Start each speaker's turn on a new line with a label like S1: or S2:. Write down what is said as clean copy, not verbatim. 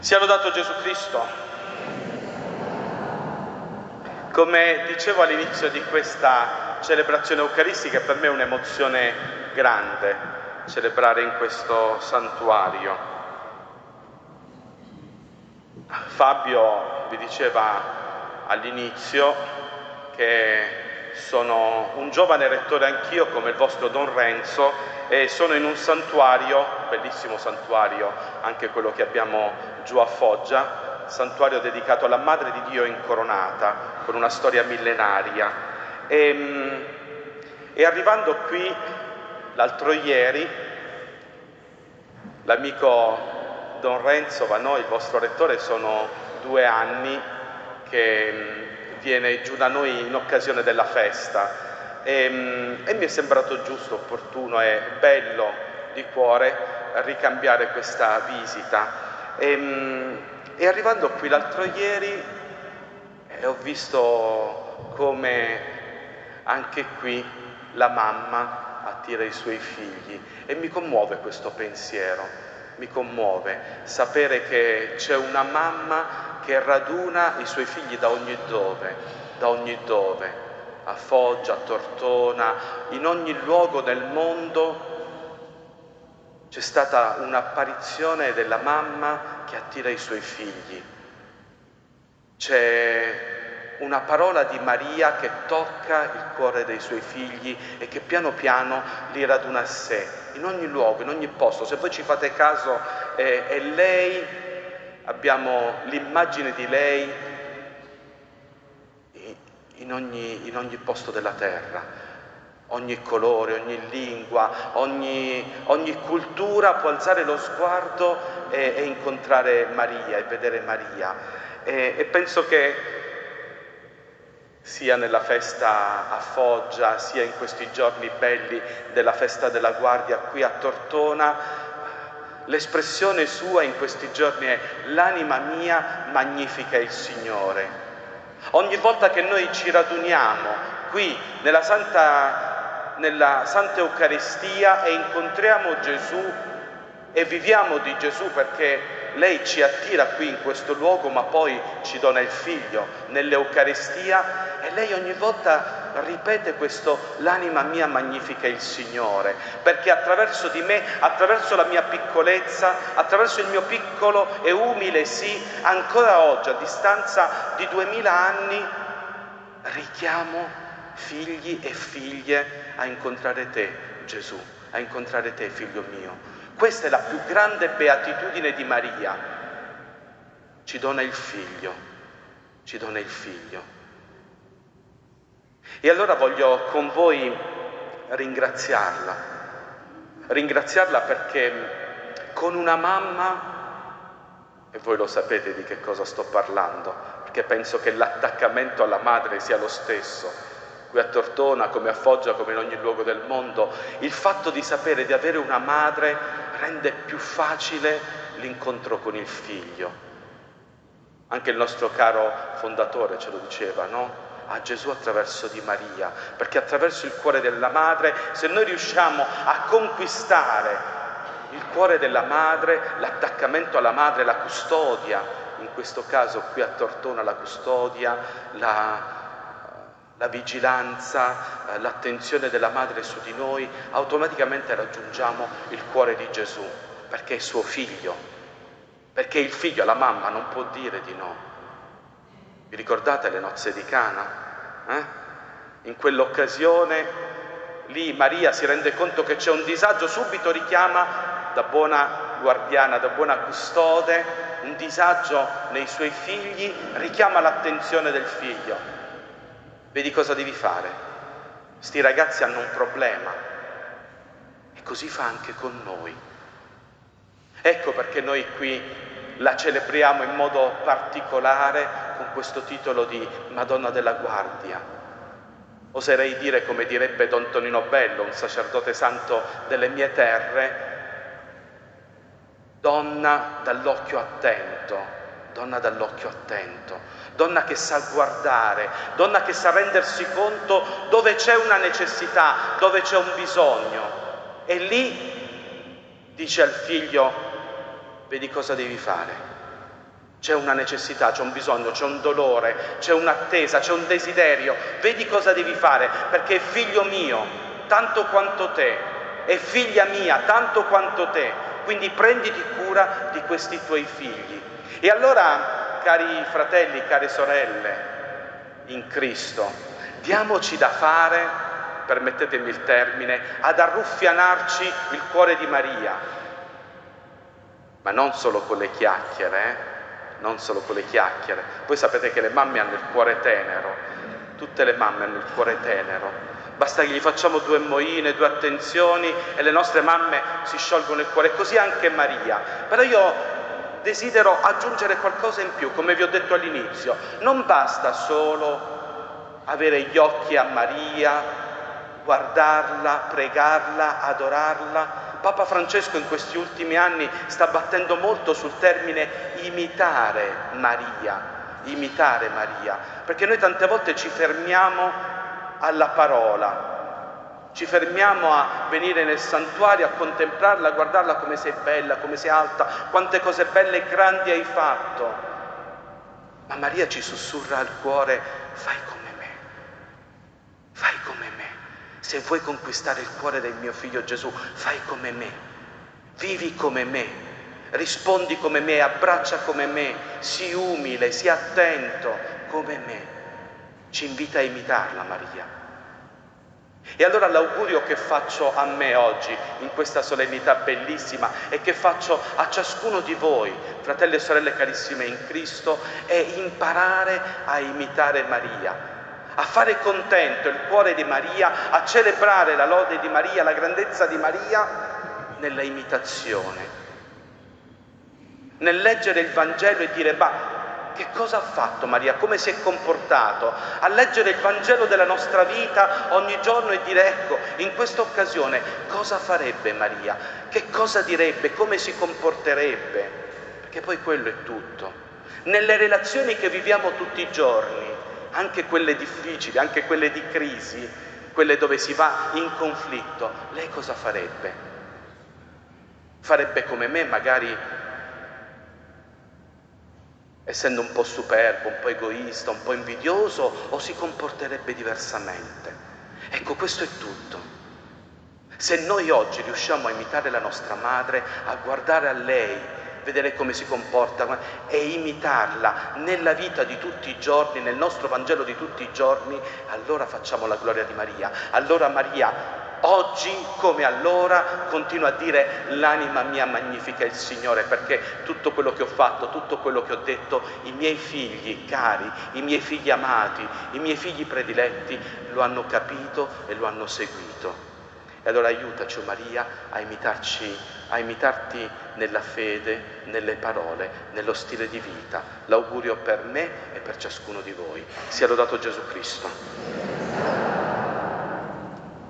S1: Sia lodato Gesù Cristo. Come dicevo all'inizio di questa celebrazione eucaristica, per me è un'emozione grande celebrare in questo santuario. Fabio vi diceva all'inizio che sono un giovane rettore anch'io, come il vostro Don Renzo, e sono in un santuario, bellissimo santuario, anche quello che abbiamo giù a Foggia, santuario dedicato alla Madre di Dio incoronata, con una storia millenaria. E arrivando qui, l'altro ieri, l'amico Don Renzo Vanoi, il vostro rettore, sono 2 anni che viene giù da noi in occasione della festa. E mi è sembrato giusto, opportuno e bello di cuore ricambiare questa visita. E arrivando qui l'altro ieri ho visto come anche qui la mamma attira i suoi figli, e mi commuove questo pensiero, mi commuove sapere che c'è una mamma che raduna i suoi figli da ogni dove, a Foggia, a Tortona, in ogni luogo del mondo c'è stata un'apparizione della mamma che attira i suoi figli. C'è una parola di Maria che tocca il cuore dei suoi figli e che piano piano li raduna a sé, in ogni luogo, in ogni posto. Se voi ci fate caso, è lei, abbiamo l'immagine di lei in ogni posto della terra, ogni colore, ogni lingua, ogni cultura può alzare lo sguardo e incontrare Maria e vedere Maria. E penso che sia nella festa a Foggia, sia in questi giorni belli della festa della Guardia qui a Tortona, l'espressione sua in questi giorni è: l'anima mia magnifica il Signore. Ogni volta che noi ci raduniamo qui nella Santa Eucaristia e incontriamo Gesù e viviamo di Gesù, perché lei ci attira qui in questo luogo, ma poi ci dona il Figlio nell'Eucaristia, e lei ogni volta ripete questo: l'anima mia magnifica il Signore, perché attraverso di me, attraverso la mia piccolezza, attraverso il mio piccolo e umile sì, ancora oggi, a distanza di 2000 anni, richiamo figli e figlie a incontrare te, Gesù, a incontrare te, figlio mio. Questa è la più grande beatitudine di Maria. Ci dona il Figlio, ci dona il Figlio. E allora voglio con voi ringraziarla perché con una mamma, e voi lo sapete di che cosa sto parlando, perché penso che l'attaccamento alla madre sia lo stesso, qui a Tortona, come a Foggia, come in ogni luogo del mondo, il fatto di sapere di avere una madre rende più facile l'incontro con il Figlio. Anche il nostro caro fondatore ce lo diceva, no? A Gesù attraverso di Maria, perché attraverso il cuore della madre, se noi riusciamo a conquistare il cuore della madre, l'attaccamento alla madre, la custodia, in questo caso qui a Tortona la custodia, la vigilanza, l'attenzione della madre su di noi, automaticamente raggiungiamo il cuore di Gesù, perché è suo figlio, perché il figlio alla mamma non può dire di no. Vi ricordate le nozze di Cana? In quell'occasione lì Maria si rende conto che c'è un disagio, subito richiama, da buona guardiana, da buona custode, un disagio nei suoi figli, richiama l'attenzione del figlio. Vedi cosa devi fare? Sti ragazzi hanno un problema, e così fa anche con noi. Ecco perché noi qui la celebriamo in modo particolare con questo titolo di Madonna della Guardia. Oserei dire, come direbbe Don Tonino Bello, un sacerdote santo delle mie terre, donna dall'occhio attento, donna dall'occhio attento, donna che sa guardare, donna che sa rendersi conto dove c'è una necessità, dove c'è un bisogno. E lì dice al figlio: vedi cosa devi fare? C'è una necessità, c'è un bisogno, c'è un dolore, c'è un'attesa, c'è un desiderio. Vedi cosa devi fare, perché è figlio mio, tanto quanto te, è figlia mia, tanto quanto te. Quindi prenditi cura di questi tuoi figli. E allora, cari fratelli, care sorelle, in Cristo, diamoci da fare, permettetemi il termine, ad arruffianarci il cuore di Maria. Ma non solo con le chiacchiere, non solo con le chiacchiere. Voi sapete che le mamme hanno il cuore tenero, tutte le mamme hanno il cuore tenero. Basta che gli facciamo 2 moine, 2 attenzioni e le nostre mamme si sciolgono il cuore, così anche Maria. Però io desidero aggiungere qualcosa in più, come vi ho detto all'inizio. Non basta solo avere gli occhi a Maria, guardarla, pregarla, adorarla. Papa Francesco in questi ultimi anni sta battendo molto sul termine imitare Maria, perché noi tante volte ci fermiamo alla parola, ci fermiamo a venire nel santuario, a contemplarla, a guardarla come sei bella, come sei alta, quante cose belle e grandi hai fatto. Ma Maria ci sussurra al cuore: fai come me, fai come me. Se vuoi conquistare il cuore del mio figlio Gesù, fai come me, vivi come me, rispondi come me, abbraccia come me, sii umile, sii attento come me. Ci invita a imitarla Maria. E allora l'augurio che faccio a me oggi, in questa solennità bellissima, e che faccio a ciascuno di voi, fratelli e sorelle carissime in Cristo, è imparare a imitare Maria, a fare contento il cuore di Maria, a celebrare la lode di Maria, la grandezza di Maria nella imitazione, nel leggere il Vangelo e dire: ma che cosa ha fatto Maria? Come si è comportato? A leggere il Vangelo della nostra vita ogni giorno e dire: ecco, in questa occasione cosa farebbe Maria? Che cosa direbbe? Come si comporterebbe? Perché poi quello è tutto. Nelle relazioni che viviamo tutti i giorni, anche quelle difficili, anche quelle di crisi, quelle dove si va in conflitto, lei cosa farebbe? Farebbe come me, magari essendo un po' superbo, un po' egoista, un po' invidioso, o si comporterebbe diversamente? Ecco, questo è tutto. Se noi oggi riusciamo a imitare la nostra madre, a guardare a lei, vedere come si comporta e imitarla nella vita di tutti i giorni, nel nostro Vangelo di tutti i giorni, allora facciamo la gloria di Maria. Allora Maria, oggi come allora, continua a dire: l'anima mia magnifica il Signore, perché tutto quello che ho fatto, tutto quello che ho detto, i miei figli cari, i miei figli amati, i miei figli prediletti lo hanno capito e lo hanno seguito. E allora aiutaci, oh Maria, a imitarti nella fede, nelle parole, nello stile di vita. L'augurio per me e per ciascuno di voi. Sia lodato Gesù Cristo.